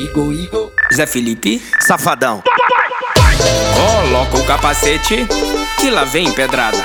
Igor. Zé Felipe, Safadão. coloca o capacete que lá vem pedrada.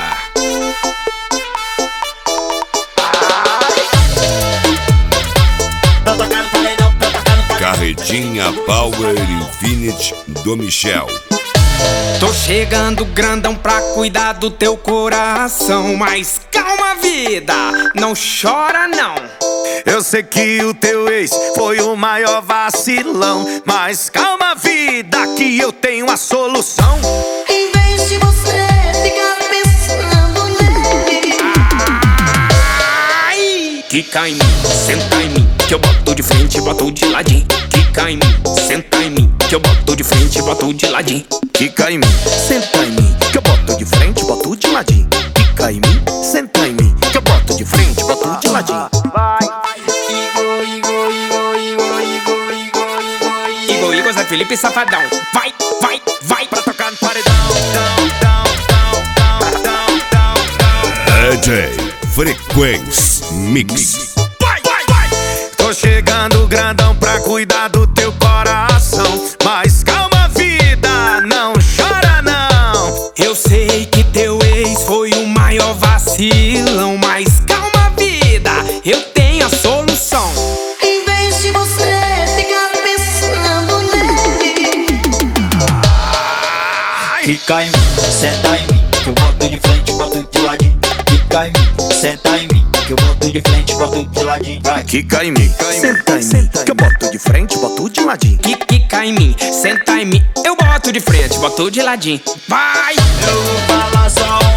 Carretinha Power Infinite do Michel. Tô chegando grandão pra cuidar do teu coração, mas calma vida, não chora não. Eu sei que o teu ex foi o maior vacilão, mas calma vida que eu tenho a solução. Em vez de você ficar pensando nele, Ai! Quica em mim, senta em mim, que eu boto de frente e boto de ladinho. Quica em mim, senta em mim, que eu boto de frente e boto de ladinho. Quica em mim, senta em mim, que eu boto de frente, boto de ladinho. Quica em mim, senta em mim, que eu boto de frente, boto de ladinho. Igor, Zé Felipe, Safadão. Vai Pra tocar no paredão. DJ Frequência Mix. Tô chegando grandão pra cuidar do teu coração, mas calma vida, não chora não. Eu sei que teu ex foi o maior vacilão, mas calma vida, eu tenho a solução. em vez de você ficar pensando nele, Quica em mim, senta em mim, que eu boto de frente, boto de ladinho. Quica em mim, senta em mim, que eu boto de frente, boto de ladinho. Vai. Quica em mim, senta em mim, que eu boto de frente, boto de ladinho. Quica em mim, senta em mim, eu boto de frente, boto de ladinho. Vai! Eu vou falar só